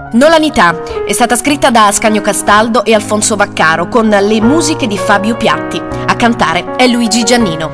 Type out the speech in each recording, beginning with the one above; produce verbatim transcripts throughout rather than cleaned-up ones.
Nolanità è stata scritta da Ascanio Castaldo e Alfonso Vaccaro con le musiche di Fabio Piatti. A cantare è Luigi Giannino.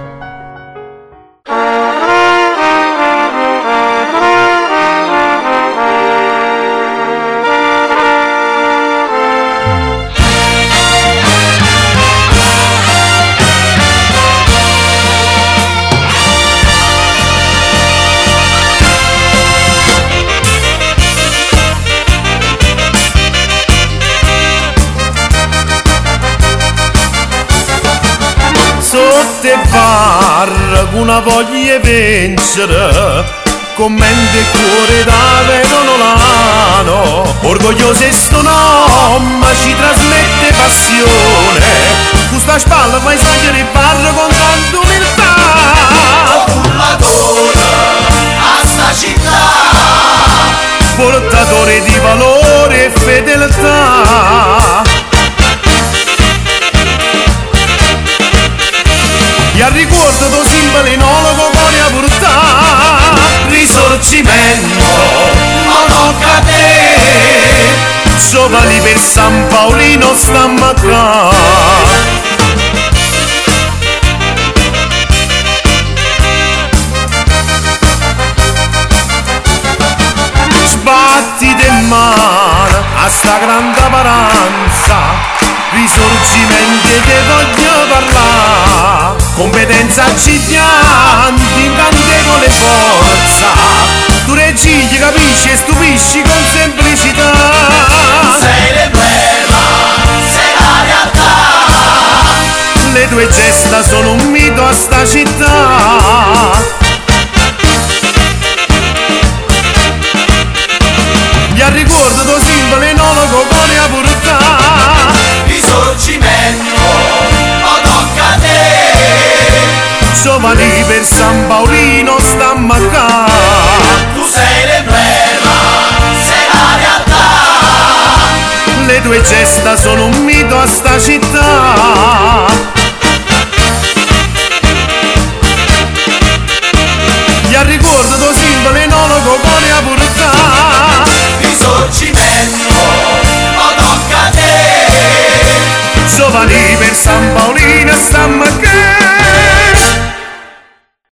Sotto il bar con una voglia di vincere, con mente e cuore da vero nolano, orgoglioso e sto nome ci trasmette passione, con sta spalla fai salire il bar con tanta umiltà. Cullatore a sta città, portatore di valore e fedeltà. E al ricordo tuo simbolinologo con la portà, risorgimento, ma tocca a te, giovani per San Paolino stammo a ca. Sbatti de mano a sta grande paranza, risorgimento che voglio parlare, competenza giganti, incantevole forza, tu regigli, capisci e stupisci con semplicità. sei l'emblema, sei la realtà, le tue gesta sono un mito a sta città. Mi ricordo tuo simbolo enologo con la portà, risorgimento, ma tocca a te, giovani per San Paolino stammo a ca. tu sei l'emblema, sei la realtà, le tue gesta sono un mito a sta città. Mi ricordo tuo simbolo enologo con la portà,